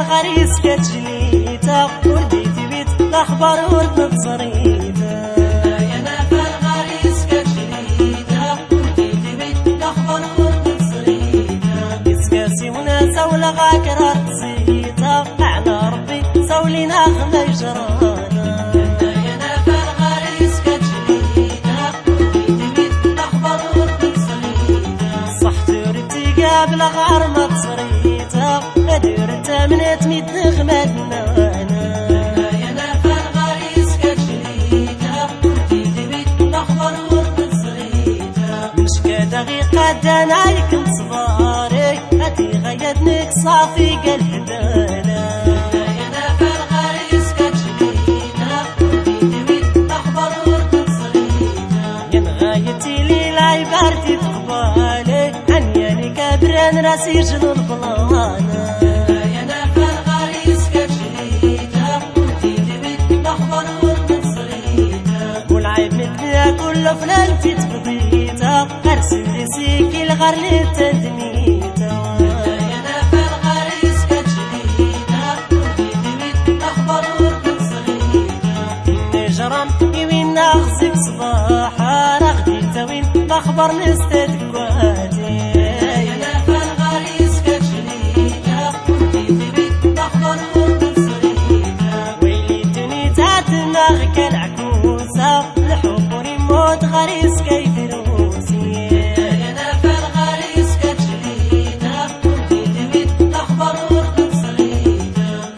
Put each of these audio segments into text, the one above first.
الغريس كتجليتا ورديتي بيت الأخبار ورد بصريتا يا نافع الغريس كتجليتا ورديتي بيت الأخبار ورد بصريتا كسكاسي وناسا ولا غاكرة تزيتا على ربي سولينا خما يجرانا يا نافع الغريس كتجليتا ورديتي بيت الأخبار ورد بصريتا صحت ردتي قابل غار ما بصريتا أدير انت من تميت نغمدنا يا نافع الغريس كتجليتا ورديتي بيت الأخبار ورد بصريتا مشكا دقيقة دانا يكن صغارك هاتي غيدنك صافي قلب دانا يا نافع الغريس كتجليتا ورديتي بيت الأخبار ورد بصريتا ين غايتي لي العبارتي تقبالك عني كابران راسي جنو البلانا يا نافع الغريس كتجليتا ورديتي بيت الأخبار ورد بصريتا والعيب مثلها كله فلانتي تفضيتا ارسل لي سيكي الغار لي تدميتا يا نافع الغريس كتجليتا ورديتي بيت الأخبار ورد بصريتا إني جرام وين أخزك صباحا رغديتا وين الأخبار نستدقواتي يا نافع الغريس كتجليتا ورديتي بيت الأخبار ورد بصريتا ويلي الدنيا تاع دماغك العكوسة الحب وريموت غريس كيف روسي يا نافع الغريس كتجليتا ورديتي بيت الأخبار ورد بصريتا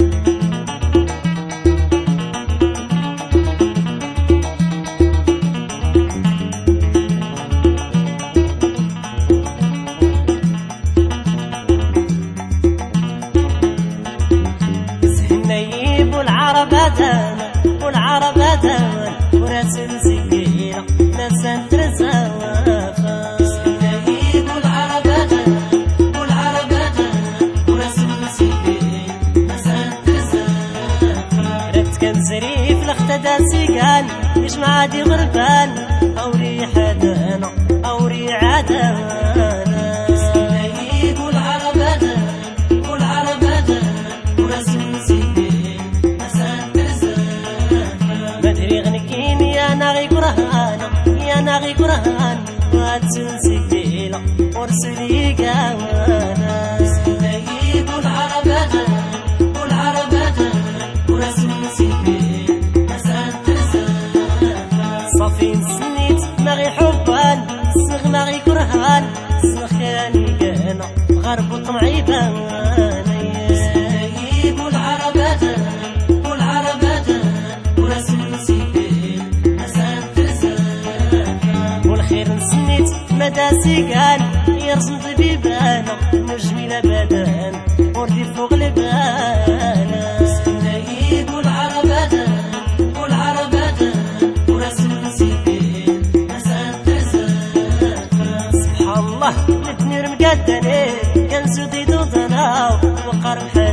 سهنيب والعرب دانا والعرب دانا ورسل زينة ناس ترزوافا سنايب والعرب دانا والعرب دانا ورسم سيدين مسان ترزافا ربت كان زريف الاختدى سيقان يجمع دي غربان أو ريحة دانا أو ريحة دانا سنايب والعرب دانا والعرب دانا ورسم سيدين مسان ترزافا مدري غنكين يا ناغي قرهانا يا ناغي قرهان واتسلسي بيلا ورسلي قاوانا سنايب والعرب دانا والعرب دانا ورسم سيدين مسان ترزافا صافين سنيت ماغي حبان صغ ماغي كرهان صخاني كانا غرب وطمعي بانا سنايب والعرب دانا والعرب دانا ورسم سيدين مسان ترزافا والخير نسنيت مدى سيقان يرسم طبيبانا مجميلة بدان وردي فوق لبانا سنايب والعرب دانا والعرب دانا ورسم سيدين مسان ترزافا سبحان الله الدنيا مقدني كان زودي دوضنا وقرب